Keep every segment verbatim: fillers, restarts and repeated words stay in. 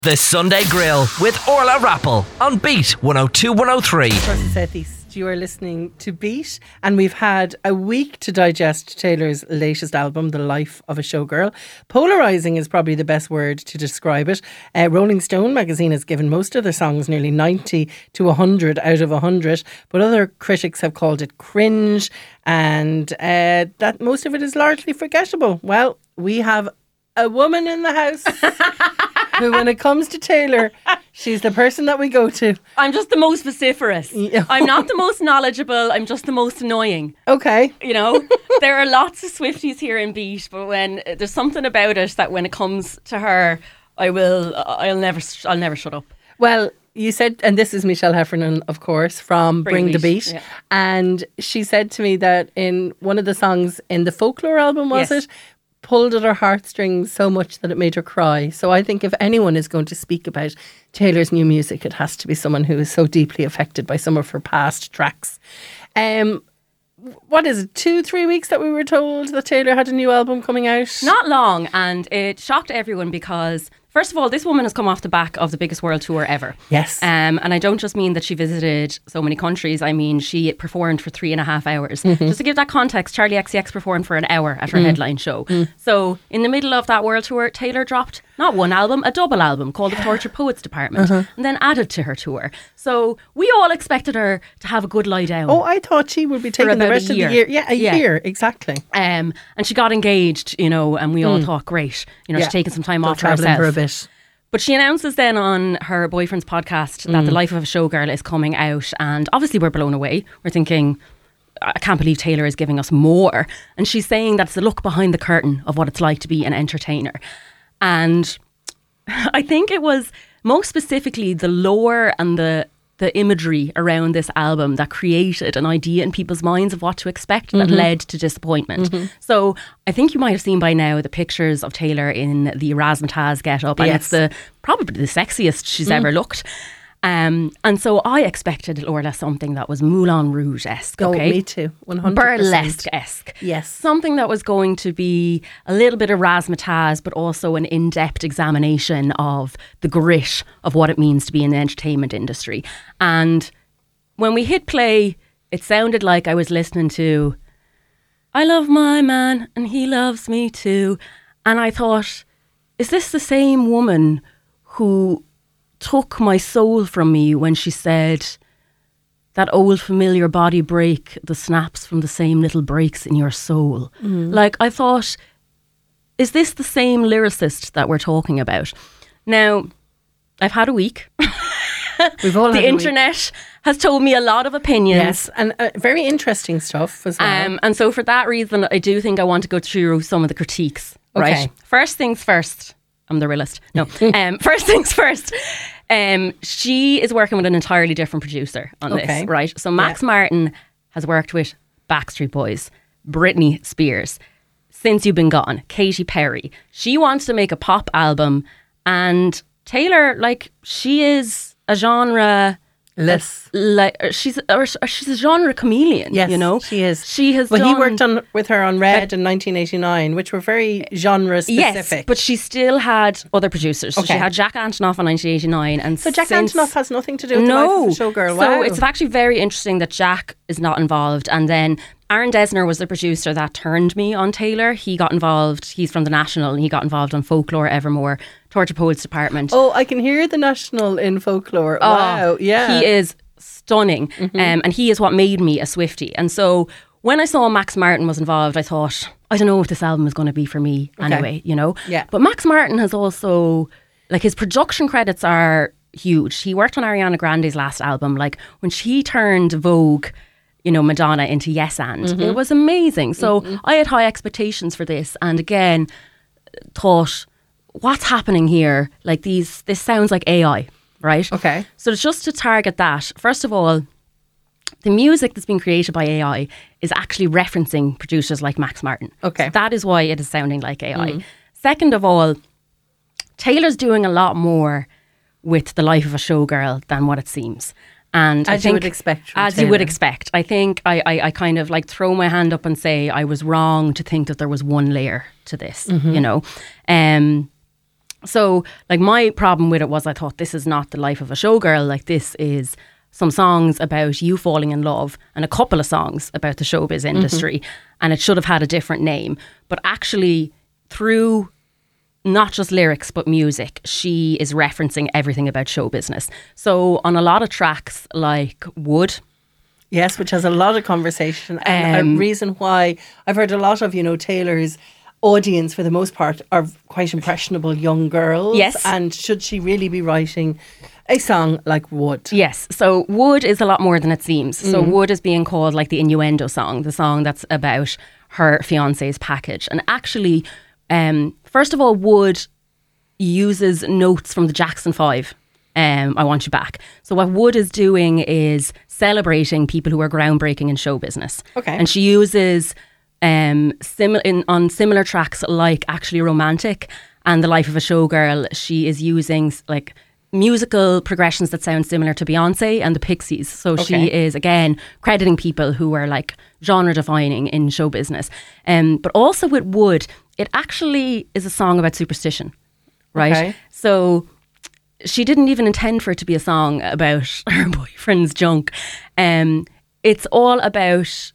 The Sunday Grill with Orla Rappel on Beat one oh two one oh three. Across the Southeast, you are listening to Beat, and we've had a week to digest Taylor's latest album, The Life of a Showgirl. Polarising is probably the best word to describe it. Uh, Rolling Stone magazine has given most of their songs nearly ninety to one hundred out of one hundred, but other critics have called it cringe, and uh, that most of it is largely forgettable. Well, we have a woman in the house who, when it comes to Taylor, she's the person that we go to. I'm just the most vociferous. Yeah. I'm not the most knowledgeable. I'm just the most annoying. Okay. You know, there are lots of Swifties here in Beat, but when there's something about it that when it comes to her, I will, I'll never, I'll never shut up. Well, you said, and this is Michelle Heffernan, of course, from Bring, Bring the Beat. Beat. Yeah. And she said to me that in one of the songs in the Folklore album, was Yes. it? Pulled at her heartstrings so much that it made her cry. So I think if anyone is going to speak about Taylor's new music, it has to be someone who is so deeply affected by some of her past tracks. Um, what is it, two, three weeks that we were told that Taylor had a new album coming out? Not long, and it shocked everyone because, first of all, this woman has come off the back of the biggest world tour ever. Yes. Um, and I don't just mean that she visited so many countries. I mean, she performed for three and a half hours. Mm-hmm. Just to give that context, Charlie X C X performed for an hour at her Mm. headline show. Mm. So in the middle of that world tour, Taylor dropped not one album, a double album called The Tortured Poets Department, Uh-huh. and then added to her tour. So we all expected her to have a good lie down. Oh, I thought she would be taking the about rest a of year. the year. Yeah, a Yeah. year, exactly. Um, and she got engaged, you know, and we all thought, great, you know, Yeah. she's taking some time Go off for travelling herself. for a bit. But she announces then on her boyfriend's podcast that The Life of a Showgirl is coming out, and obviously we're blown away. We're thinking, I can't believe Taylor is giving us more. And she's saying that it's a look behind the curtain of what it's like to be an entertainer. And I think it was most specifically the lore and the the imagery around this album that created an idea in people's minds of what to expect that Mm-hmm. led to disappointment. Mm-hmm. So I think you might have seen by now the pictures of Taylor in the razzmatazz get-up, and Yes. it's the probably the sexiest she's Mm. ever looked. Um, and so I expected, Orla, something that was Moulin Rouge-esque, Oh, okay? me too. one hundred percent. Burlesque-esque. Yes. Something that was going to be a little bit of razzmatazz, but also an in-depth examination of the grit of what it means to be in the entertainment industry. And when we hit play, it sounded like I was listening to I Love My Man and He Loves Me Too. And I thought, is this the same woman who took my soul from me when she said that old familiar body break, the snaps from the same little breaks in your soul? Mm. Like, I thought, is this the same lyricist that we're talking about? Now, I've had a week. We've all The had a week. internet has told me a lot of opinions. Yes, and uh, very interesting stuff as well. Um, and so for that reason, I do think I want to go through some of the critiques. Okay. Right. First things first. I'm the realist. No. um, first things first. Um, she is working with an entirely different producer on Okay. this, right? So Max Yeah. Martin has worked with Backstreet Boys, Britney Spears, Since You've Been Gone, Katy Perry. She wants to make a pop album, and Taylor, like, she is a genre... Less. Like she's or, or she's a genre chameleon, Yes, you know. she is. She has. Well, done, he worked on with her on Red in nineteen eighty-nine, which were very genre specific. Yes, but she still had other producers. So Okay. she had Jack Antonoff in nineteen eighty-nine, and so Jack since, Antonoff has nothing to do with no. the Life of a Showgirl. So Wow. it's actually very interesting that Jack is not involved, and then Aaron Dessner was the producer that turned me on Taylor. He got involved. He's from the National, and he got involved on Folklore, Evermore, Tortured Poets Department. Oh, I can hear the National in Folklore. Wow, yeah. He is stunning. Mm-hmm. Um, and he is what made me a Swiftie. And so when I saw Max Martin was involved, I thought, I don't know if this album is going to be for me Okay. anyway, you know? Yeah. But Max Martin has also, like, his production credits are huge. He worked on Ariana Grande's last album. Like, when she turned Vogue, you know, Madonna into Yes And, Mm-hmm. it was amazing. So I had high expectations for this. And again, thought, what's happening here? Like, these, this sounds like A I. Right? Okay. So just to target that, first of all, the music that's been created by A I is actually referencing producers like Max Martin. Okay. So that is why it is sounding like A I. Second of all, Taylor's doing a lot more with The Life of a Showgirl than what it seems. And I As you think, would expect from As you would Taylor. expect. I think I, I, I kind of like throw my hand up and say I was wrong to think that there was one layer to this, you know. Um, So, like, my problem with it was I thought this is not the life of a showgirl. Like, this is some songs about you falling in love and a couple of songs about the showbiz industry. Mm-hmm. And it should have had a different name. But actually, through not just lyrics, but music, she is referencing everything about show business. So, on a lot of tracks like Wood... Yes, which has a lot of conversation. And um, a reason why I've heard a lot of, you know, Taylor's audience, for the most part, are quite impressionable young girls. Yes. And should she really be writing a song like Wood? Yes. So Wood is a lot more than it seems. Mm. So Wood is being called like the innuendo song, the song that's about her fiance's package. And actually, um, first of all, Wood uses notes from the Jackson Five. Um, I Want You Back. So what Wood is doing is celebrating people who are groundbreaking in show business. Okay. And she uses... Um, sim- in, on similar tracks like Actually Romantic and The Life of a Showgirl, she is using like musical progressions that sound similar to Beyonce and the Pixies. So okay. she is again crediting people who are like genre defining in show business. Um, but also with Wood, it actually is a song about superstition, right? Okay. So she didn't even intend for it to be a song about her boyfriend's junk. Um, it's all about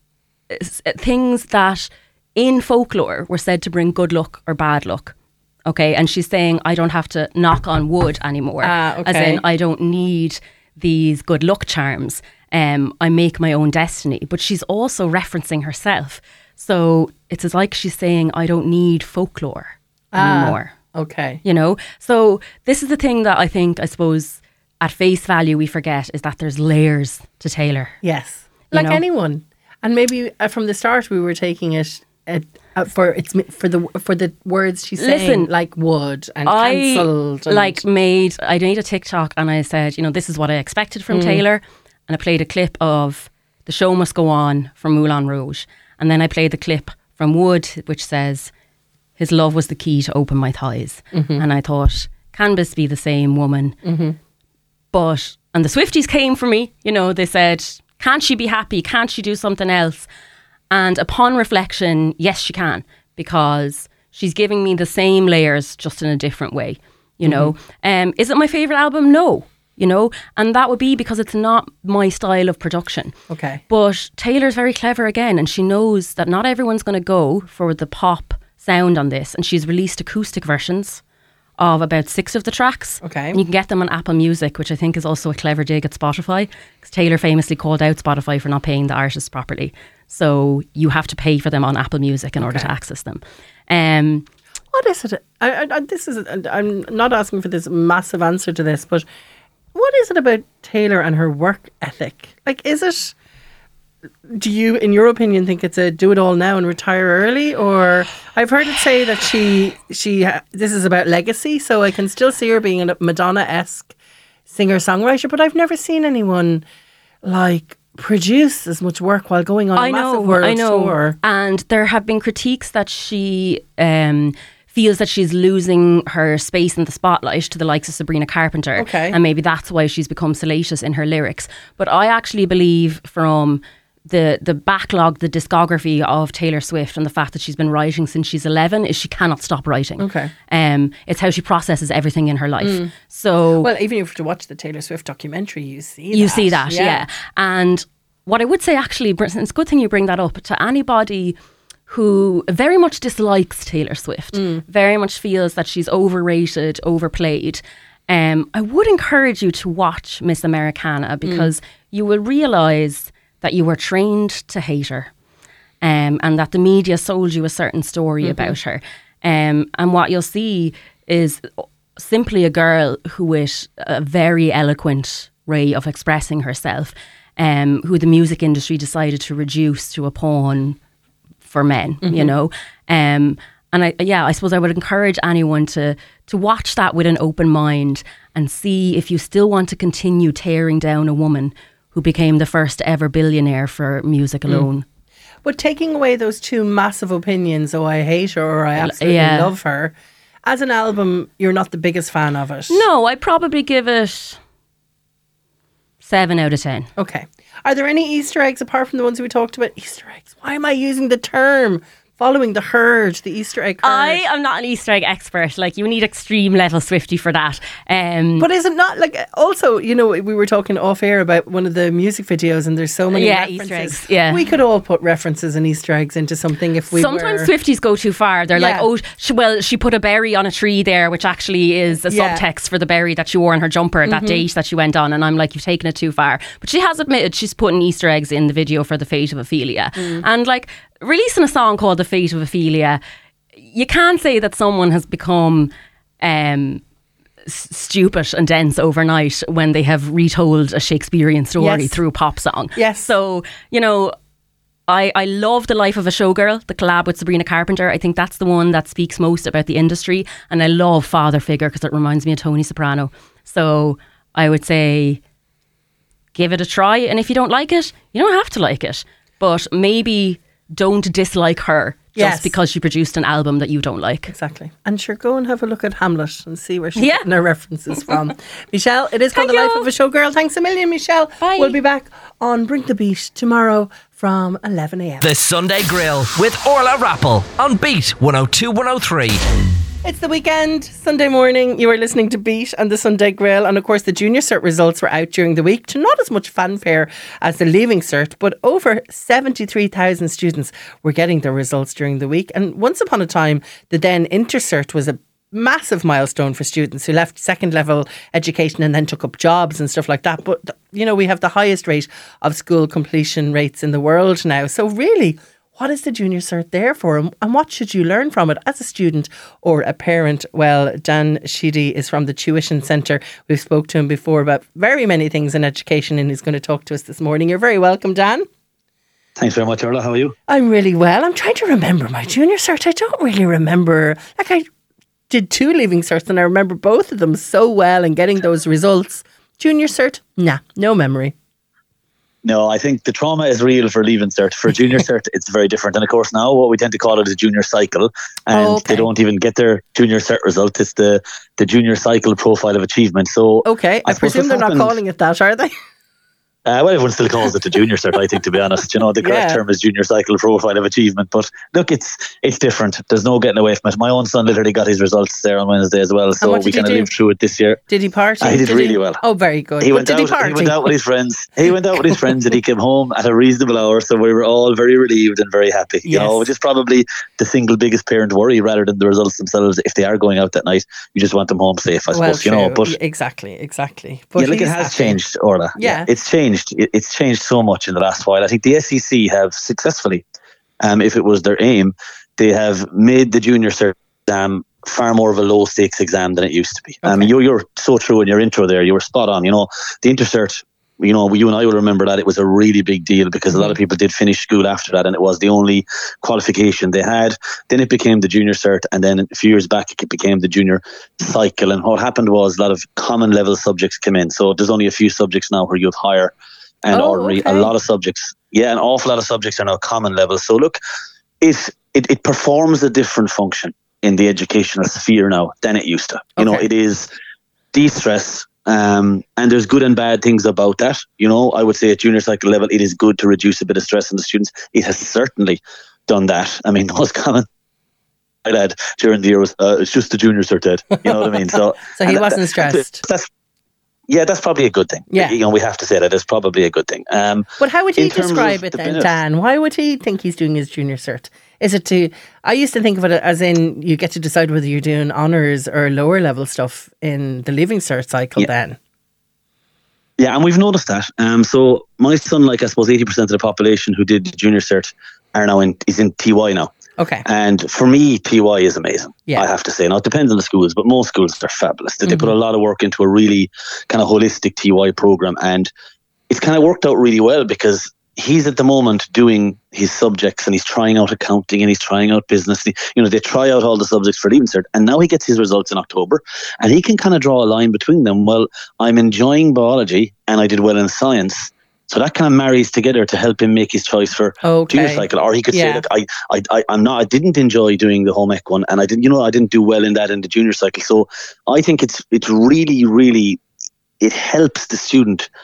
things that in folklore were said to bring good luck or bad luck. Okay. And she's saying, I don't have to knock on wood anymore. Ah, okay. As in, I don't need these good luck charms. Um, I make my own destiny. But she's also referencing herself. So it's as like she's saying, I don't need folklore ah, anymore. Okay. You know? So this is the thing that I think, I suppose, at face value we forget is that there's layers to Taylor. Yes. Like know? anyone. And maybe uh, from the start we were taking it uh, uh, for it's for the for the words she's saying, Listen, like would and I cancelled. like made I made a TikTok and I said, you know, this is what I expected from mm. Taylor, and I played a clip of The Show Must Go On from Moulin Rouge, and then I played the clip from Wood, which says, his love was the key to open my thighs, mm-hmm. and I thought, can this be the same woman? Mm-hmm. But and the Swifties came for me, you know, they said, can't she be happy? Can't she do something else? And upon reflection, yes, she can, because she's giving me the same layers, just in a different way. You know, mm-hmm. um, is it my favourite album? No, you know, and that would be because it's not my style of production. Okay. But Taylor's very clever again, and she knows that not everyone's going to go for the pop sound on this. And she's released acoustic versions of about six of the tracks. Okay. And you can get them on Apple Music, which I think is also a clever dig at Spotify, because Taylor famously called out Spotify for not paying the artists properly. So you have to pay for them on Apple Music in okay. order to access them. Um, what is it? I, I, this is. I'm not asking for this massive answer to this, but what is it about Taylor and her work ethic? Like, is it... Do you, in your opinion, think it's a do it all now and retire early? Or I've heard it say that she she this is about legacy, so I can still see her being a Madonna-esque singer-songwriter, but I've never seen anyone like produce as much work while going on a I massive know, world I know. tour. And there have been critiques that she um, feels that she's losing her space in the spotlight to the likes of Sabrina Carpenter. Okay. And maybe that's why she's become salacious in her lyrics. But I actually believe from the the backlog, the discography of Taylor Swift, and the fact that she's been writing since she's eleven, is she cannot stop writing. Okay. Um, it's how she processes everything in her life. Mm. So, well, even if you watch the Taylor Swift documentary, you see you that. see that, yeah. yeah. And what I would say, actually, it's a good thing you bring that up, to anybody who very much dislikes Taylor Swift, mm. very much feels that she's overrated, overplayed. Um, I would encourage you to watch Miss Americana, because mm. you will realise that you were trained to hate her, um, and that the media sold you a certain story mm-hmm. about her. Um, and what you'll see is simply a girl who with a very eloquent way of expressing herself, um, who the music industry decided to reduce to a pawn for men, mm-hmm. you know. Um, and I, yeah, I suppose I would encourage anyone to to watch that with an open mind and see if you still want to continue tearing down a woman who became the first ever billionaire for music alone. Mm. But taking away those two massive opinions, oh, I hate her or I absolutely yeah. love her, as an album, you're not the biggest fan of it. No, I'd probably give it seven out of ten. Okay. Are there any Easter eggs apart from the ones we talked about? Easter eggs. Why am I using the term? following the herd, the Easter egg herd. I am not an Easter egg expert. Like, you need extreme level Swiftie for that. Um, but is it not like, also, you know, we were talking off air about one of the music videos, and there's so many yeah, references. Easter eggs. Yeah, we could all put references and Easter eggs into something if we. Sometimes were... Swifties go too far. They're Yeah. like, oh, she, well, she put a berry on a tree there, which actually is a Yeah. subtext for the berry that she wore on her jumper mm-hmm. that date that she went on. And I'm like, you've taken it too far. But she has admitted she's putting Easter eggs in the video for The Fate of Ophelia. Mm. And like, releasing a song called The Fate of Ophelia, you can't say that someone has become um, s- stupid and dense overnight when they have retold a Shakespearean story Yes. through a pop song. Yes. So, you know, I, I love The Life of a Showgirl, the collab with Sabrina Carpenter. I think that's the one that speaks most about the industry. And I love Father Figure because it reminds me of Tony Soprano. So I would say give it a try. And if you don't like it, you don't have to like it. But maybe don't dislike her just Yes. because she produced an album that you don't like. Exactly. And sure, go and have a look at Hamlet and see where she's Yeah. getting her references from. Michelle, it is called Thank The Life you. of a Showgirl. Thanks a million, Michelle. Bye. We'll be back on Bring the Beat tomorrow from eleven a.m. The Sunday Grill with Orla Rappel on Beat one oh two one oh three. It's the weekend, Sunday morning. You are listening to Beat and the Sunday Grill. And of course, the Junior Cert results were out during the week to not as much fanfare as the Leaving Cert, but over seventy-three thousand students were getting their results during the week. And once upon a time, the then Intercert was a massive milestone for students who left second level education and then took up jobs and stuff like that. But, you know, we have the highest rate of school completion rates in the world now. So really, what is the Junior Cert there for, and what should you learn from it as a student or a parent? Well, Dan Sheedy is from the Tuition Centre. We've spoke to him before about very many things in education, and he's going to talk to us this morning. You're very welcome, Dan. Thanks very much, Orla. How are you? I'm really well. I'm trying to remember my Junior Cert. I don't really remember. Like, I did two Leaving Certs and I remember both of them so well and getting those results. Junior Cert? Nah, no memory. No, I think the trauma is real for Leaving Cert. For Junior Cert, it's very different. And of course, now what we tend to call it is Junior Cycle. And Oh, okay. they don't even get their Junior Cert result. It's the, the Junior Cycle Profile of Achievement. So, Okay, I, I suppose presume they're what's not happened- calling it that, are they? Uh, well, everyone still calls it the Junior Cert, I think, to be honest. You know, the correct Yeah. term is Junior Cycle Profile of Achievement. But look, it's it's different. There's no getting away from it. My own son literally got his results there on Wednesday as well. So what we did he kind of do? lived through it this year. Did he party? Uh, he did really well. Oh, very good. He But went did out. he party? He went out with his friends. He went out with his friends, and he came home at a reasonable hour. So we were all very relieved and very happy. You Yes. know, which is probably the single biggest parent worry, rather than the results themselves. If they are going out that night, you just want them home safe, I Well, suppose. You know, true. but Yeah, exactly, exactly. But yeah, look, it he's has happy. changed, Orla. Yeah. it's changed. It, it's changed so much in the last while. I think the S E C have successfully, um, if it was their aim, they have made the Junior Cert exam far more of a low stakes exam than it used to be. Um, Okay. you're, you're so true in your intro there. You were spot on. You know, the Intercert, you know, you and I will remember that it was a really big deal because a lot of people did finish school after that, and it was the only qualification they had. Then it became the Junior Cert, and then a few years back it became the Junior Cycle. And what happened was a lot of common level subjects came in. So there's only a few subjects now where you have higher and Oh, ordinary. okay. A lot of subjects, yeah, an awful lot of subjects are now common level. So look, it it, it performs a different function in the educational sphere now than it used to. You know, Okay. it is de-stress. Um, and there's good and bad things about that. You know, I would say at Junior Cycle level, it is good to reduce a bit of stress on the students. It has certainly done that. I mean, the most common I had during the year was, uh, it's just the Junior Cert, Ed. You know what I mean? So, So he and wasn't that- stressed. That's, yeah, that's probably a good thing. Yeah. You know, we have to say that it's probably a good thing. Um, But how would he in terms describe of it the then, benefits- Dan? Why would he think he's doing his Junior Cert? Is it to, I used to think of it as in you get to decide whether you're doing honours or lower level stuff in the Leaving Cert cycle Yeah. then. Yeah, and we've noticed that. Um, so my son, like I suppose eighty percent of the population who did Junior Cert are now in, is in T Y now. Okay. And for me, T Y is amazing. Yeah. I have to say. Now, it depends on the schools, but most schools are fabulous. They, they put a lot of work into a really kind of holistic T Y program. And it's kind of worked out really well because he's at the moment doing his subjects and he's trying out accounting and he's trying out business. You know, they try out all the subjects for Leaving Cert, and now he gets his results in October and he can kind of draw a line between them. Well, I'm enjoying biology and I did well in science. So that kind of marries together to help him make his choice for Okay. Junior Cycle. Or he could Yeah. say, look, I, I, I, I'm not, I didn't enjoy doing the home ec one, and I didn't, you know, I didn't do well in that in the Junior Cycle. So I think it's, it's really, really, it helps the student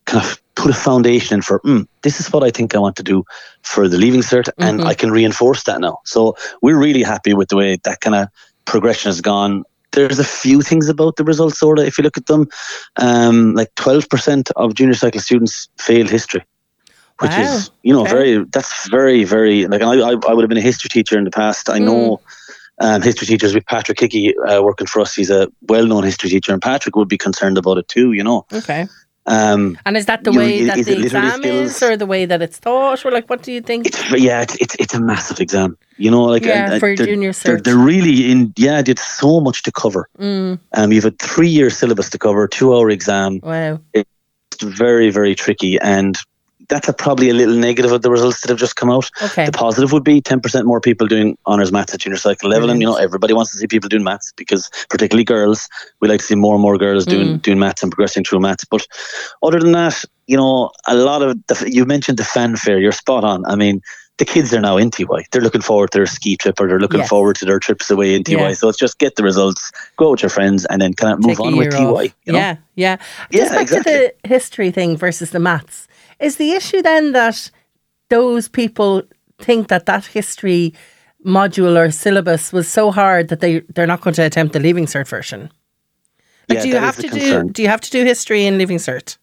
kind of put a foundation for, mm, this is what I think I want to do for the Leaving Cert, and Mm-hmm. I can reinforce that now. So we're really happy with the way that kind of progression has gone. There's a few things about the results, sort of, if you look at them. Um, like twelve percent of junior cycle students failed history, which Wow. is, you know, Okay. very, that's very, very, like, I, I, I would have been a history teacher in the past. I know um, history teachers with Patrick Hickey uh, working for us. He's a well-known history teacher, and Patrick would be concerned about it too, you know. Okay. Um, And is that the You- way that is it the literary exam is, skills? or the way that it's taught, or like what do you think? It's yeah, it's it's, it's a massive exam. You know, like Yeah, uh, uh, for they're, junior they're, cert. they're really in. Yeah, it's so much to cover. Mm, Um, you have a three-year syllabus to cover, two-hour exam. wow. It's very, very tricky, and that's a, probably a little negative of the results that have just come out. Okay. The positive would be ten percent more people doing honours maths at junior cycle level, and you know everybody wants to see people doing maths, because particularly girls, we like to see more and more girls doing Mm. doing maths and progressing through maths. But other than that, you know, a lot of the, you mentioned the fanfare. You're spot on. I mean, the kids are now in T Y. They're looking forward to their ski trip, or they're looking Yes. forward to their trips away in T Y. Yeah. So it's just get the results, go out with your friends, and then kind of move Take a on with year T Y. off. You know? Yeah, yeah. Yeah, Just back exactly. to the history thing versus the maths. Is the issue then that those people think that that history module or syllabus was so hard that they they're not going to attempt the Leaving Cert version? Like, Yeah, do you that is have the to concern. do do you have to do history in Leaving Cert?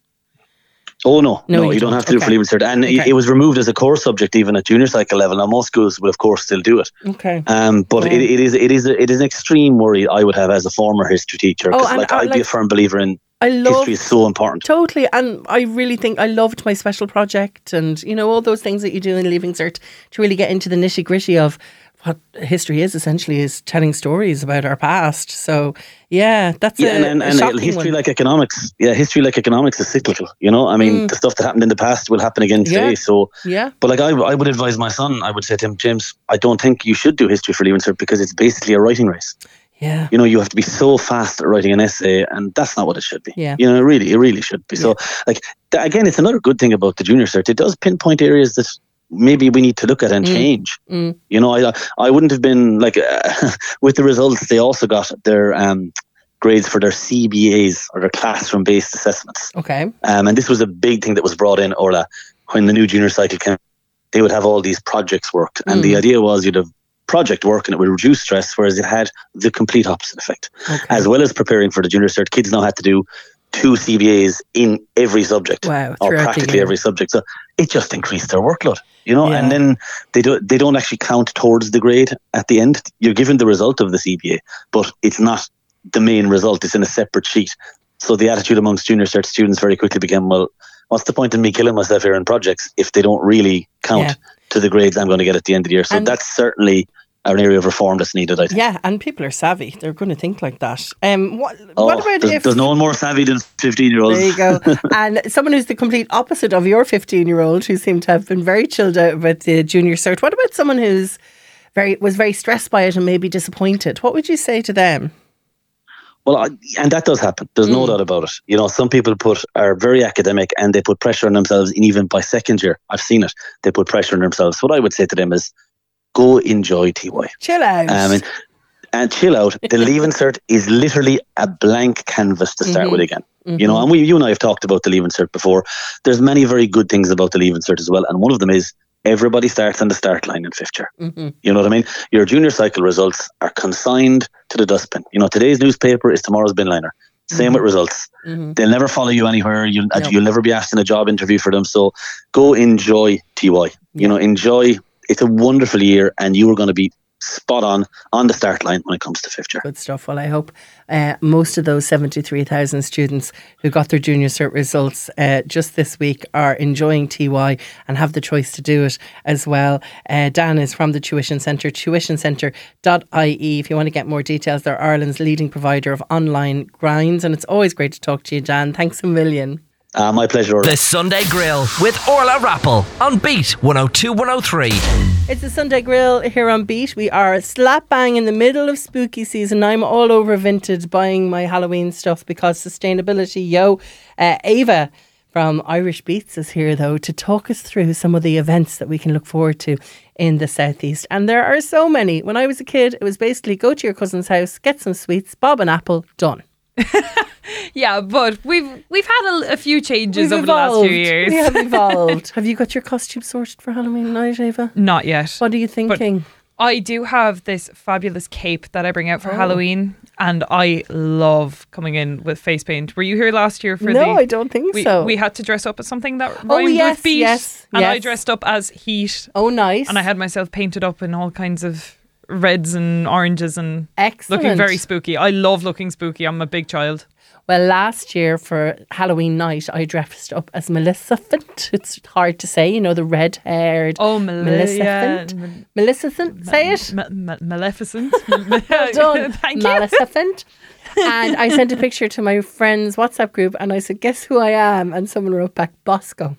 Oh no, No, no, you you, don't don't. have to do it Okay. for Leaving Cert, and it, Okay. it was removed as a core subject even at junior cycle level. Now most schools will of course still do it, Okay. um, but Yeah. it, it is it is it is an extreme worry I would have as a former history teacher, Oh, because and, like uh, I'd be like- a firm believer in I love history is so important. Totally, and I really think I loved my special project, and you know all those things that you do in Leaving Cert to really get into the nitty gritty of what history is. Essentially, is telling stories about our past. So yeah, that's Yeah, a, and, and, a and shocking history one. like economics, yeah, history like economics is cyclical. You know, I mean, the stuff that happened in the past will happen again today. Mm. Yeah. So, Yeah, but like I, I would advise my son, I would say to him, James, I don't think you should do history for Leaving Cert, because it's basically a writing race. yeah, You know, you have to be so fast at writing an essay, and that's not what it should be. Yeah. You know, it really, it really should be. So, like, th- again, it's another good thing about the junior cert. It does pinpoint areas that maybe we need to look at and change. Mm. You know, I I wouldn't have been like uh, with the results. They also got their um, grades for their C B As, or their classroom-based assessments. okay, Um, and this was a big thing that was brought in, Orla, when the new junior cycle came. They would have all these projects worked, and the idea was you'd have project work and it would reduce stress, whereas it had the complete opposite effect. okay. As well as preparing for the junior cert, kids now had to do two C B As in every subject, Wow, or throughout the practically year. every subject. So it just increased their workload, you know. Yeah. And then they do they don't actually count towards the grade at the end. You're given the result of the C B A, but it's not the main result. It's in a separate sheet. So the attitude amongst junior cert students very quickly became, well, what's the point in me killing myself here in projects if they don't really count Yeah. to the grades I'm going to get at the end of the year? So And- that's certainly an area of reform that's needed, I think. Yeah, and people are savvy. They're going to think like that. Um, what Oh, what about there's, if there's no one more savvy than fifteen-year-olds. There you go. And someone who's the complete opposite of your fifteen-year-old, who seemed to have been very chilled out about the junior cert. What about someone who's very was very stressed by it and maybe disappointed? What would you say to them? Well, I, and that does happen. There's Mm. no doubt about it. You know, some people put are very academic and they put pressure on themselves, and even by second year, I've seen it. They put pressure on themselves. What I would say to them is, go enjoy T Y. Chill out. Um, and, and chill out. The Leaving Cert is literally a blank canvas to start Mm-hmm. with again. You know, and we, you and I have talked about the Leaving Cert before. There's many very good things about the Leaving Cert as well, and one of them is everybody starts on the start line in fifth year. Mm-hmm. You know what I mean? Your junior cycle results are consigned to the dustbin. You know, today's newspaper is tomorrow's bin liner. Same with results. Mm-hmm. They'll never follow you anywhere. You'll, No. you'll never be asked in a job interview for them. So go enjoy T Y. Yeah. You know, enjoy. It's a wonderful year, and you are going to be spot on on the start line when it comes to fifth year. Good stuff. Well, I hope uh, most of those seventy-three thousand students who got their junior cert results uh, just this week are enjoying T Y and have the choice to do it as well. Uh, Dan is from the Tuition Centre, tuition centre dot I E. If you want to get more details, they're Ireland's leading provider of online grinds, and it's always great to talk to you, Dan. Thanks a million. Uh, my pleasure. Orla. The Sunday Grill with Orla Rappel on Beat one oh two one oh three. It's the Sunday Grill here on Beat. We are slap bang in the middle of spooky season. I'm all over Vinted buying my Halloween stuff because sustainability, yo. Uh, Ava from Irish Beats is here though to talk us through some of the events that we can look forward to in the southeast. And there are so many. When I was a kid, it was basically go to your cousin's house, get some sweets, bob an apple, done. Yeah, but we've we've had a, a few changes We've over the last evolved. few years. We have evolved. Have you got your costume sorted for Halloween night, Ava? Not yet. What are you thinking? I do have this fabulous cape that I bring out for Oh. Halloween, and I love coming in with face paint. Were you here last year for the... No, I don't think we, so. we had to dress up as something that Oh, rhymed yes, with beat. yes, and I yes. dressed up as heat, Oh, nice. and I had myself painted up in all kinds of reds and oranges and Excellent. looking very spooky. I love looking spooky. I'm a big child. Well, last year for Halloween night, I dressed up as Maleficent. It's hard to say, you know, the red-haired Oh, Mal- Maleficent. yeah. Maleficent, say it. Ma- ma- Maleficent. Well done. Thank you. Maleficent. And I sent a picture to my friend's WhatsApp group and I said, guess who I am? And someone wrote back, Bosco.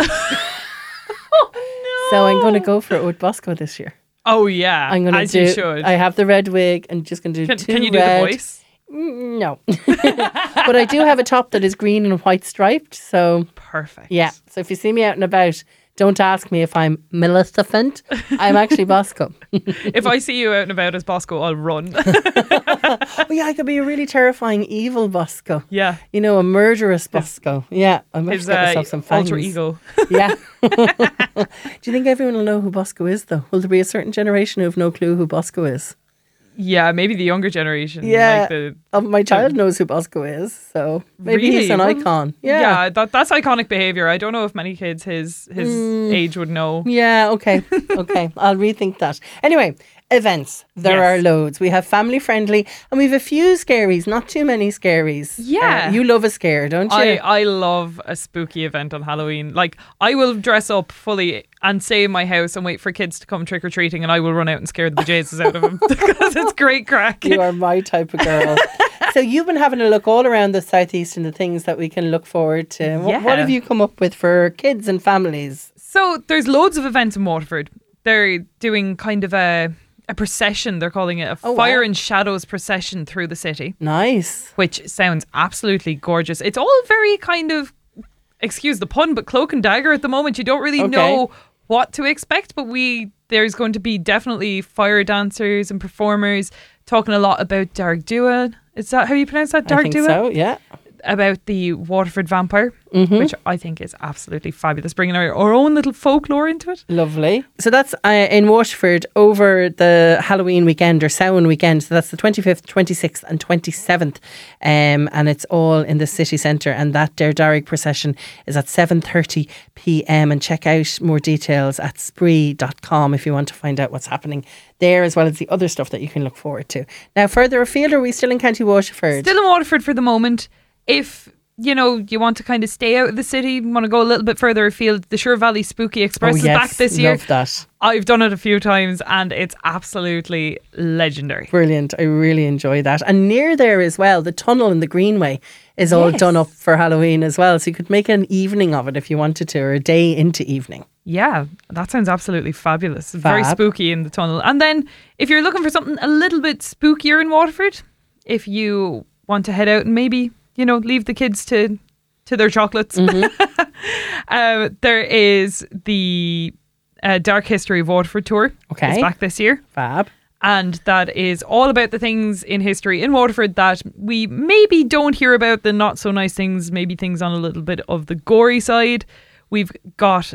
So I'm going to go for it with Bosco this year. Oh, yeah. I'm going to as do. you should. I have the red wig and just going to do can, two can you do red. the voice? Mm, No. But I do have a top that is green and white striped. So Perfect. yeah. So if you see me out and about, don't ask me if I'm Maleficent. I'm actually Bosco. If I see you out and about as Bosco, I'll run. Oh yeah, I could be a really terrifying evil Bosco. Yeah. You know, a murderous Bosco. Yeah, I might His get uh, myself some fangs. alter ego. Yeah. Do you think everyone will know who Bosco is, though? Will there be a certain generation who have no clue who Bosco is? Yeah, maybe the younger generation. Yeah. Like the, Oh, my child knows who Bosco is, so maybe he's Really? an Well, icon. Yeah. yeah, that, that's iconic behaviour. I don't know if many kids his his Mm. age would know. Yeah, okay. Okay. I'll rethink that. Anyway, events. There Yes. are loads. We have family friendly and we have a few scaries, not too many scaries. Yeah. Uh, you love a scare, don't you? I, I love a spooky event on Halloween. Like, I will dress up fully and stay in my house and wait for kids to come trick-or-treating, and I will run out and scare the bejesus out of them because it's great crack. You are my type of girl. So you've been having a look all around the southeast and the things that we can look forward to. What, Yeah. what have you come up with for kids and families? So there's loads of events in Waterford. They're doing kind of a a procession. They're calling it a Oh, Fire wow. and Shadows procession through the city, Nice. which sounds absolutely gorgeous. It's all very kind of, excuse the pun, but cloak and dagger at the moment. You don't really Okay. know what to expect, but we there's going to be definitely fire dancers and performers talking a lot about Dark Dua. Is that how you pronounce that? I Dark think Dua? so, yeah. About the Waterford vampire, Mm-hmm. which I think is absolutely fabulous, bringing our, our own little folklore into it. Lovely. So that's uh, in Waterford over the Halloween weekend or Samhain weekend. So that's the twenty-fifth, twenty-sixth and twenty-seventh. Um, and it's all in the city centre. And that Derdarrig procession is at seven thirty p.m. And check out more details at spree dot com if you want to find out what's happening there, as well as the other stuff that you can look forward to. Now, further afield, are we still in County Waterford? Still in Waterford for the moment. If, you know, you want to kind of stay out of the city, want to go a little bit further afield, the Sure Valley Spooky Express Oh, is yes. back this year. Love that. I've done it a few times and it's absolutely legendary. Brilliant. I really enjoy that. And near there as well, the tunnel in the Greenway is all Yes. done up for Halloween as well. So you could make an evening of it if you wanted to, or a day into evening. Yeah, that sounds absolutely fabulous. Very Fab. spooky in the tunnel. And then if you're looking for something a little bit spookier in Waterford, if you want to head out and maybe, you know, leave the kids to to their chocolates, Mm-hmm. uh, there is the uh, Dark History of Waterford tour. Okay. It's back this year. Fab. And that is all about the things in history in Waterford that we maybe don't hear about, the not so nice things, maybe things on a little bit of the gory side. We've got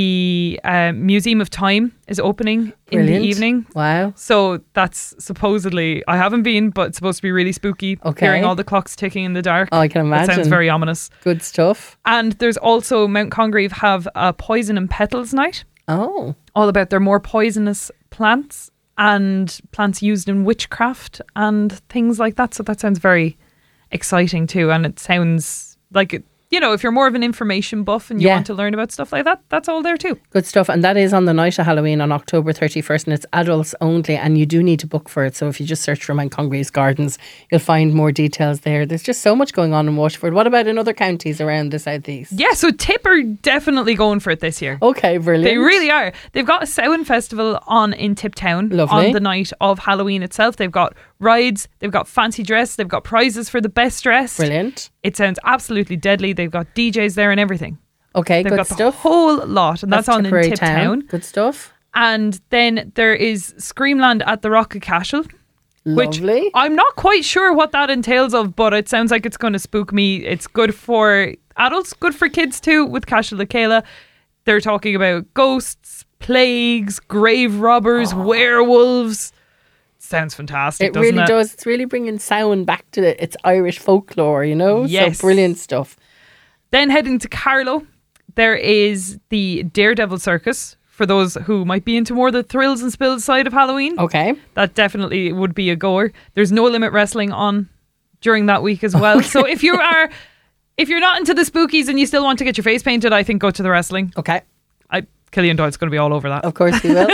the uh, Museum of Time is opening in Brilliant. the evening. Wow. So that's supposedly, I haven't been, but it's supposed to be really spooky. Okay. Hearing all the clocks ticking in the dark. Oh, I can That sounds imagine. very ominous. Good stuff. And there's also Mount Congreve have a Poison and Petals night, Oh, all about their more poisonous plants and plants used in witchcraft and things like that. So that sounds very exciting too. And it sounds like, you know, if you're more of an information buff and you Yeah. want to learn about stuff like that, that's all there too. good stuff. And that is on the night of Halloween on October thirty-first, and it's adults only, and you do need to book for it. So if you just search for Mount Congreve's Gardens, you'll find more details there. There's just so much going on in Waterford. What about in other counties around the southeast? Yeah, so Tip are definitely going for it this year. Okay, brilliant. They really are. They've got a Samhain festival on in Tip Town Lovely. on the night of Halloween itself. They've got rides, they've got fancy dress, they've got prizes for the best dressed. Brilliant. It sounds absolutely deadly. They've got D Js there and everything. Okay, They've good got the stuff. whole lot, and that's, on in Tipperary Tip Town. Good stuff. And then there is Screamland at the Rock of Cashel Which Lovely. I'm not quite sure what that entails of, but it sounds like it's going to spook me. It's good for adults, good for kids too, with Caisce le Céile. They're talking about ghosts, plagues, grave robbers, oh. werewolves. Sounds fantastic, It doesn't really it? does. It's really bringing sound back to the, its Irish folklore, you know? Yes. So brilliant stuff. Then heading to Carlow, there is the Daredevil Circus. For those who might be into more the thrills and spills side of Halloween. Okay. That definitely would be a goer. There's No Limit Wrestling on during that week as well. Okay. So if you are, if you're not into the spookies and you still want to get your face painted, I think go to the wrestling. Okay. I Killian Doyle's going to be all over that. Of course he will.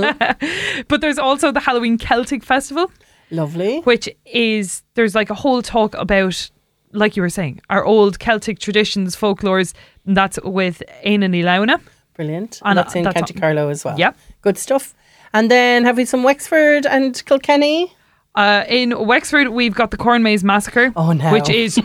But there's also the Halloween Celtic Festival. Lovely. Which is, there's like a whole talk about, like you were saying, our old Celtic traditions, folklores. And that's with Éanna Ní Lamhna. Brilliant. And And that's in that's County on- Carlow as well. Yep. Good stuff. And then have we some Wexford and Kilkenny? Uh, in Wexford, we've got the Corn Maze Massacre, Oh, no. which is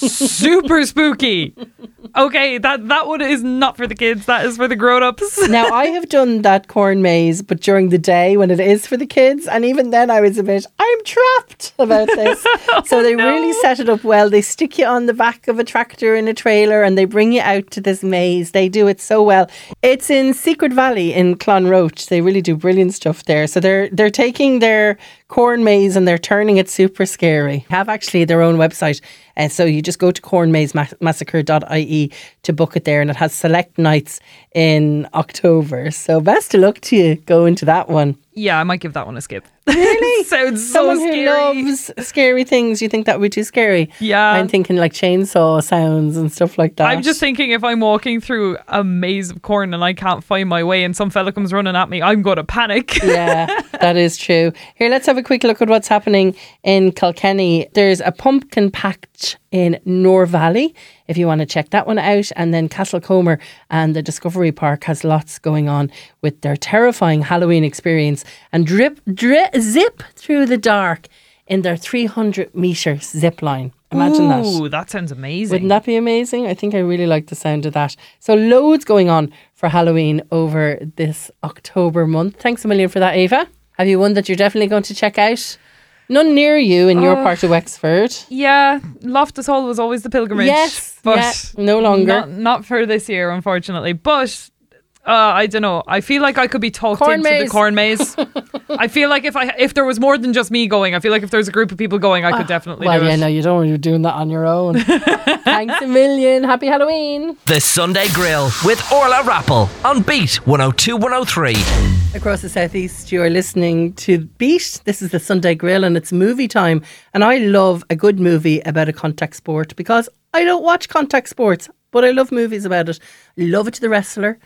super spooky. Okay, that, that one is not for the kids. That is for the grown-ups. Now, I have done that corn maze, but during the day when it is for the kids. And even then I was a bit, I'm trapped about this. So they no. really set it up well. They stick you on the back of a tractor in a trailer and they bring you out to this maze. They do it so well. It's in Secret Valley in Clonroach. They really do brilliant stuff there. So they're they're taking their corn maze and they're turning it super scary. Have actually their own website. Uh, so you just go to corn maze massacre dot I E to book it there, and it has select nights in October. So best of luck to you going to that one. Yeah, I might give that one a skip. Really? Sounds so Someone who scary. loves scary things, you think that would be too scary? Yeah. I'm thinking like chainsaw sounds and stuff like that. I'm just thinking if I'm walking through a maze of corn and I can't find my way and some fella comes running at me, I'm going to panic. Yeah, that is true. Here, let's have a quick look at what's happening in Kilkenny. There's a pumpkin patch in Nor Valley, if you want to check that one out. And then Castlecomer and the Discovery Park has lots going on with their terrifying Halloween experience and drip, drip, zip through the dark in their three hundred metre zip line. Imagine that. Ooh, that sounds amazing. Wouldn't that be amazing? I think I really like the sound of that. So loads going on for Halloween over this October month. Thanks a million for that, Ava. Have you one that you're definitely going to check out? None near you in your Uh, part of Wexford. Yeah, Loftus Hall was always the pilgrimage. Yes, but yeah, no longer. Not, not for this year, unfortunately. But uh, I don't know. I feel like I could be talked Corn into maze. the corn maze. I feel like if I if there was more than just me going, I feel like if there was a group of people going, I could definitely Well, do yeah, it. no, you don't want to be doing that on your own. Thanks a million. Happy Halloween. The Sunday Grill with Orla Rappel on Beat one oh two one oh three. Across the southeast, you are listening to Beat. This is the Sunday Grill and it's movie time. And I love a good movie about a contact sport because I don't watch contact sports, but I love movies about it. Love It to the Wrestler.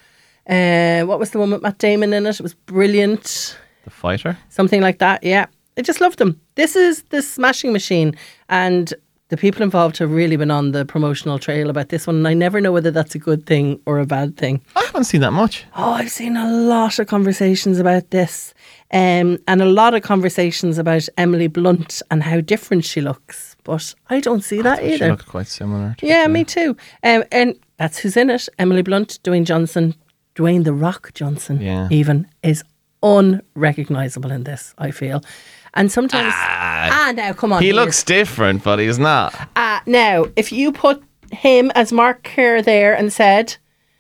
Uh, what was the one with Matt Damon in it? It was brilliant. The Fighter? Something like that, yeah. I just loved them. This is the Smashing Machine, and the people involved have really been on the promotional trail about this one, and I never know whether that's a good thing or a bad thing. I haven't seen that much. Oh, I've seen a lot of conversations about this, um, and a lot of conversations about Emily Blunt and how different she looks, but I don't see that She either. looked quite similar. to Yeah, it, me too. Um, and that's who's in it. Emily Blunt, Dwayne Johnson, Dwayne The Rock Johnson, Yeah. even, is unrecognisable in this, I feel. And sometimes... Ah, now, come on. He here. looks different, but he's not. Ah, now, if you put him as Mark Kerr there and said,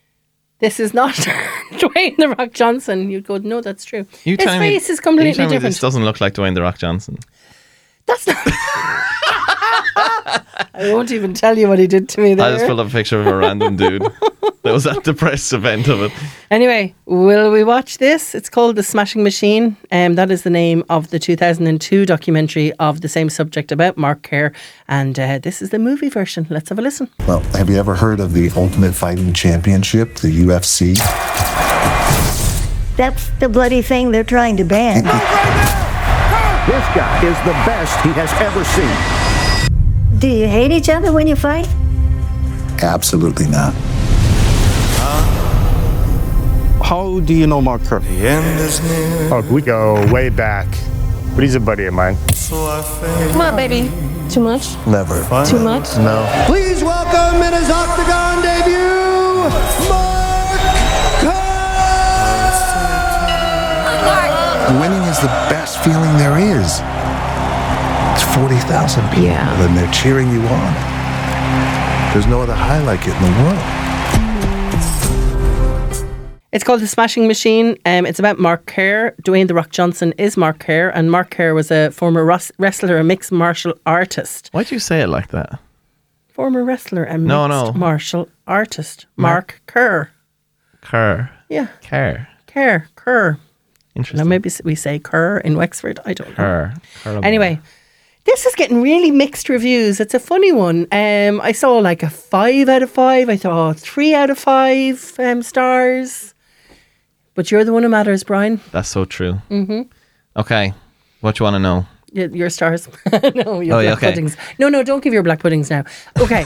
this is not Dwayne The Rock Johnson, you'd go, no, that's true. You His telling me- face is completely you telling me different. this doesn't look like Dwayne The Rock Johnson? That's not... I won't even tell you what he did to me there. I just pulled up a picture of a random dude that was at the press event of it. Anyway, will we watch this? It's called The Smashing Machine. Um, that is the name of the two thousand two documentary of the same subject about Mark Kerr. And uh, this is the movie version. Let's have a listen. Well, have you ever heard of the Ultimate Fighting Championship, the U F C? That's the bloody thing they're trying to ban. This guy is the best he has ever seen. Do you hate each other when you fight? Absolutely not. How do you know Mark Kerr? Oh, we go way back. But he's a buddy of mine. Come on, baby. Too much? Never. Too much? No. Please welcome in his Octagon debut, Mark Kerr! Winning is the best feeling there is. forty thousand people, Yeah. and they're cheering you on. There's no other high like it in the world. It's called The Smashing Machine. Um, it's about Mark Kerr. Dwayne The Rock Johnson is Mark Kerr, and Mark Kerr was a former ros- wrestler, a mixed martial artist. Why'd you say it like that? Former wrestler and mixed No, no. martial artist. Mark- Mark Kerr. Kerr. Yeah. Kerr. Kerr. Kerr. Interesting. Now maybe we say Kerr in Wexford. I don't know. Kerr. Kerr. Anyway, this is getting really mixed reviews. It's a funny one. Um, I saw like a five out of five. I thought three out of five um, stars. But you're the one who matters, Brian. That's so true. Mm-hmm. Okay. What do you want to know? Your, your stars. No, your Oh, black yeah, okay. puddings. No, no, don't give your black puddings now. Okay.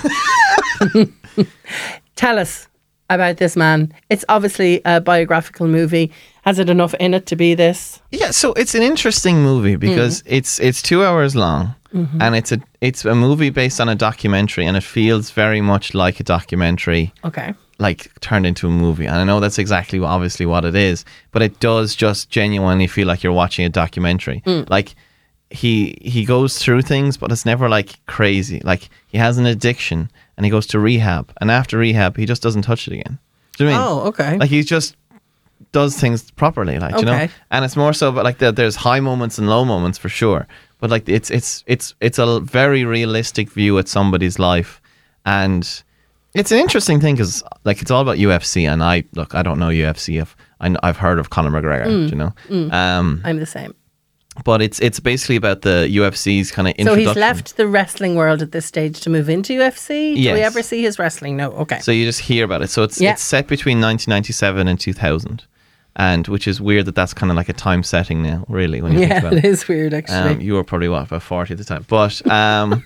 Tell us about this man. It's obviously a biographical movie. Has it enough in it to be this? Yeah, so it's an interesting movie because it's it's two hours long, Mhm. and it's a it's a movie based on a documentary, and it feels very much like a documentary, Okay. like turned into a movie. And I know that's exactly what, obviously what it is, but it does just genuinely feel like you're watching a documentary. Mm. Like he he goes through things, but it's never like crazy. Like he has an addiction, and he goes to rehab, and after rehab, he just doesn't touch it again. Do you know what I mean? Oh, okay. Like he just does things properly, like you know. Okay. And it's more so, but like the, there's high moments and low moments for sure. But like it's it's it's it's a very realistic view at somebody's life, and it's an interesting thing because like it's all about U F C. And I look, I don't know U F C. I've I, I've heard of Conor McGregor, Mm, you know. mm. Um, I'm the same. but it's it's basically about the U F C's kind of So introduction. he's left the wrestling world at this stage to move into U F C? Do we Yes. ever see his wrestling? No. Okay. So you just hear about it. So it's Yeah. it's set between nineteen ninety-seven and two thousand, and which is weird that that's kind of like a time setting now. Really, when you think Yeah, about it it, is weird actually. Um, you were probably what, about forty at the time, but um,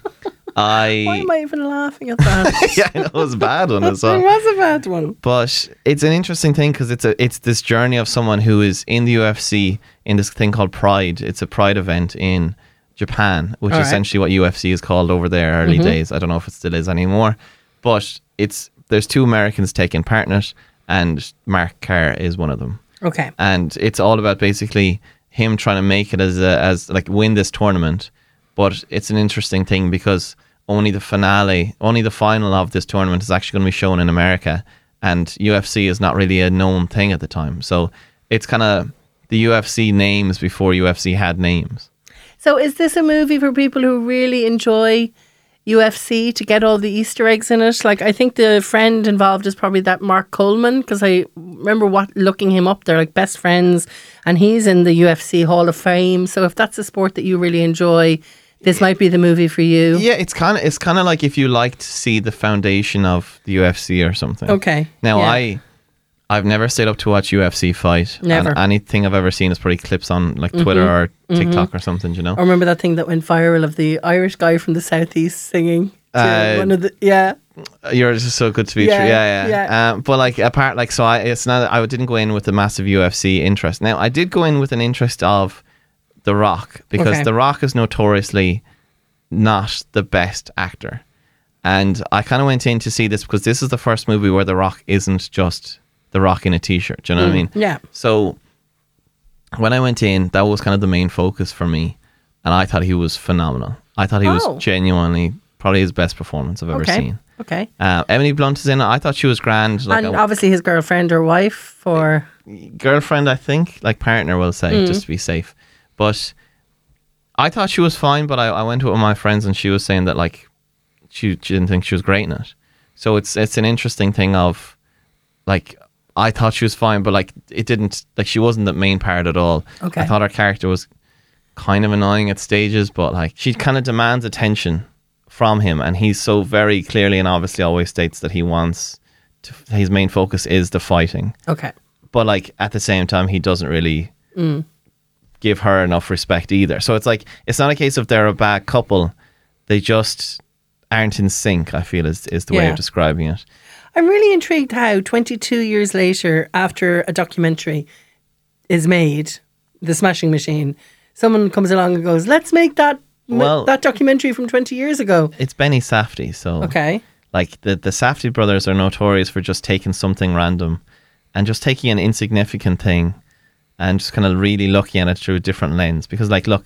I Why am I even laughing at that? yeah, I know, it was a bad one as It well. was a bad one. But it's an interesting thing because it's a it's this journey of someone who is in the U F C in this thing called Pride. It's a Pride event in Japan, which All is right. essentially what U F C is called over there early Mhm. days. I don't know if it still is anymore, but it's there's two Americans taking part in it, and Mark Kerr is one of them. Okay. And it's all about basically him trying to make it as a, as like win this tournament. But it's an interesting thing because only the finale, only the final of this tournament is actually going to be shown in America, and U F C is not really a known thing at the time. So it's kind of the U F C names before U F C had names. So is this a movie for people who really enjoy U F C to get all the Easter eggs in it? Like, I think the friend involved is probably that Mark Coleman, because I remember what looking him up. They're like best friends, and he's in the U F C Hall of Fame. So if that's a sport that you really enjoy, this might be the movie for you. Yeah, it's kind of it's kind of like if you like to see the foundation of the U F C or something. Okay, Now yeah. I, I've never stayed up to watch U F C fight. Never. And anything I've ever seen is probably clips on like Twitter Mhm, or TikTok mhm. or something. You know. I remember that thing that went viral of the Irish guy from the southeast singing to Uh, one of the yeah. You're just so good to be Yeah, true. Yeah, yeah. yeah. Um, but like apart, like so, I it's not. I didn't go in with a massive U F C interest. Now I did go in with an interest of The Rock because Okay. The Rock is notoriously not the best actor, and I kind of went in to see this because this is the first movie where The Rock isn't just The Rock in a t-shirt. Do you know what I Mm, mean? yeah. So when I went in, that was kind of the main focus for me, and I thought he was phenomenal. I thought he Oh. was genuinely probably his best performance I've ever Okay. seen. Okay. Uh, Emily Blunt is in it. I thought she was grand. Like and a obviously his girlfriend or wife or girlfriend, I think, like partner, we'll say, Mm. just to be safe. But I thought she was fine. But I, I went with my friends, and she was saying that like she, she didn't think she was great in it. So it's it's an interesting thing of like I thought she was fine, but like it didn't like she wasn't the main part at all. Okay. I thought her character was kind of annoying at stages, but like she kind of demands attention from him, and he's so very clearly and obviously always states that he wants to, his main focus is the fighting. Okay. But like at the same time, he doesn't really Mm. give her enough respect either. So it's like it's not a case of they're a bad couple; they just aren't in sync. I feel is is the way Yeah. of describing it. I'm really intrigued how twenty-two years later, after a documentary is made, The Smashing Machine, someone comes along and goes, let's make that m- Well- that documentary from twenty years ago. It's Benny Safdie, so Okay. like the the Safdie brothers are notorious for just taking something random and just taking an insignificant thing and just kind of really looking at it through a different lens. Because like, look,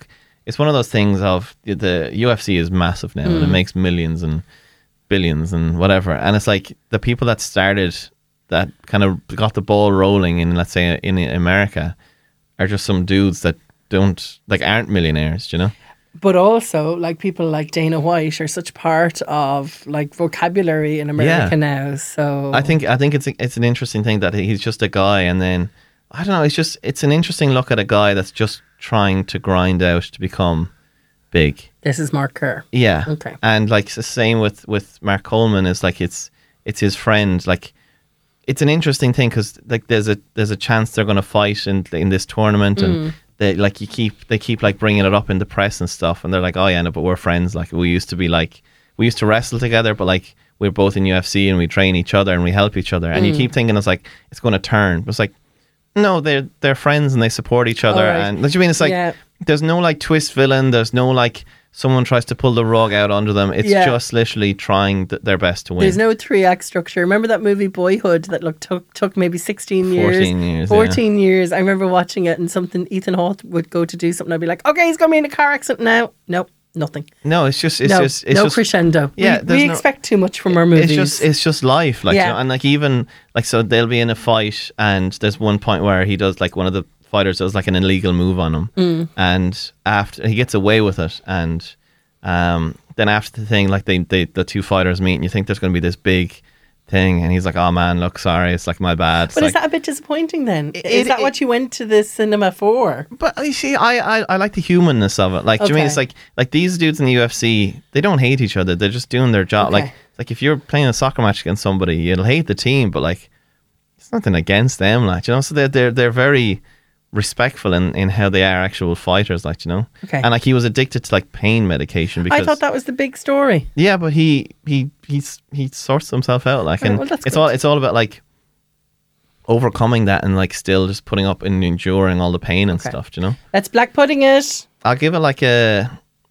it's one of those things of the, the U F C is massive now, mm. and it makes millions and billions and whatever. And it's like the people that started, that kind of got the ball rolling in, let's say, in America, are just some dudes that don't, like, aren't millionaires, you know? But also, like, people like Dana White are such part of, like, vocabulary in America yeah. now. So I think I think it's a, it's an interesting thing that he's just a guy, and then I don't know. It's just it's an interesting look at a guy that's just trying to grind out to become big. This is Mark Kerr. Yeah. Okay. And like it's the same with with Mark Coleman. Is like it's it's his friend. Like it's an interesting thing because like there's a there's a chance they're going to fight in in this tournament mm. and. They, like you keep they keep like bringing it up in the press and stuff, and they're like, oh yeah, no, but we're friends. Like we used to be like we used to wrestle together, but like we're both in U F C and we train each other and we help each other. And mm. you keep thinking it's like it's going to turn, but it's like no, they're they're friends and they support each other. Right. And what do you mean? It's like yeah. there's no like twist villain. There's no like someone tries to pull the rug out under them. It's yeah. just literally trying th- their best to win. There's no three act structure. Remember that movie Boyhood that look, took took maybe sixteen years? fourteen years. fourteen yeah. years. I remember watching it and something, Ethan Hawke would go to do something. I'd be like, okay, he's going to be in a car accident now. Nope, nothing. No, it's just, it's no, just, it's no just, crescendo. Yeah, we, we no, expect too much from our movies. It's just, it's just life. Like, yeah. you know, and like even, like, so they'll be in a fight and there's one point where he does like one of the fighters does like an illegal move on him mm. and after he gets away with it and um, then after the thing like they, they the two fighters meet and you think there's going to be this big thing and he's like, oh man, look, sorry, it's like my bad. It's but like, is that a bit disappointing then? It, is that it, what you went to the cinema for? But you see, I, I, I like the humanness of it. Like, okay. do you mean it's like like these dudes in the U F C, they don't hate each other. They're just doing their job. Okay. Like like if you're playing a soccer match against somebody, you'll hate the team, but like it's nothing against them, like, you know. So they're they're they're very respectful in, in how they are actual fighters, like, you know. Okay. And like he was addicted to like pain medication because I thought that was the big story. Yeah, but he he he's he sorts himself out, like, and oh, well, it's good. all it's all about like overcoming that and like still just putting up and enduring all the pain and okay. stuff, do you know. Let's black pudding it. I'll give it like a,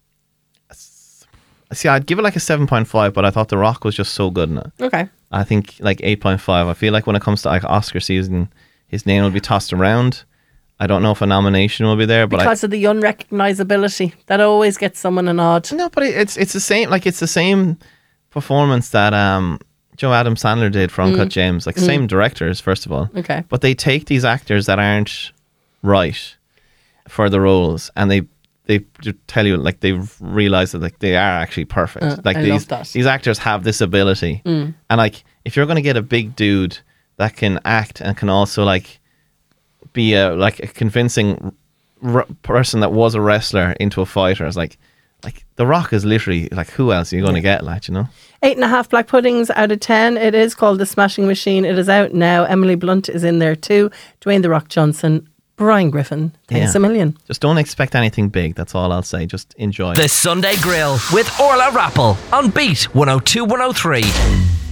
a see I'd give it like a seven point five, but I thought The Rock was just so good in it. Okay. I think like eight point five. I feel like when it comes to like Oscar season, his name will be tossed around. I don't know if a nomination will be there, but because I, of the unrecognizability, that always gets someone a nod. No, but it's it's the same. Like it's the same performance that um, Joe Adam Sandler did for Uncut mm. Gems. Like mm. same directors, first of all. Okay, but they take these actors that aren't right for the roles, and they they tell you like they realize that like they are actually perfect. Uh, like I these love that. these actors have this ability, mm. and like if you're going to get a big dude that can act and can also like be a like a convincing r- person that was a wrestler into a fighter. It's like like The Rock is literally like, who else are you going to yeah. get, like, you know? Eight and a half black puddings out of ten. It is called The Smashing Machine. It is out now. Emily Blunt is in there too. Dwayne The Rock Johnson, Brian Griffin. Thanks yeah. a million. Just don't expect anything big. That's all I'll say. Just enjoy. The Sunday Grill with Orla Rappel on Beat one oh two one oh three.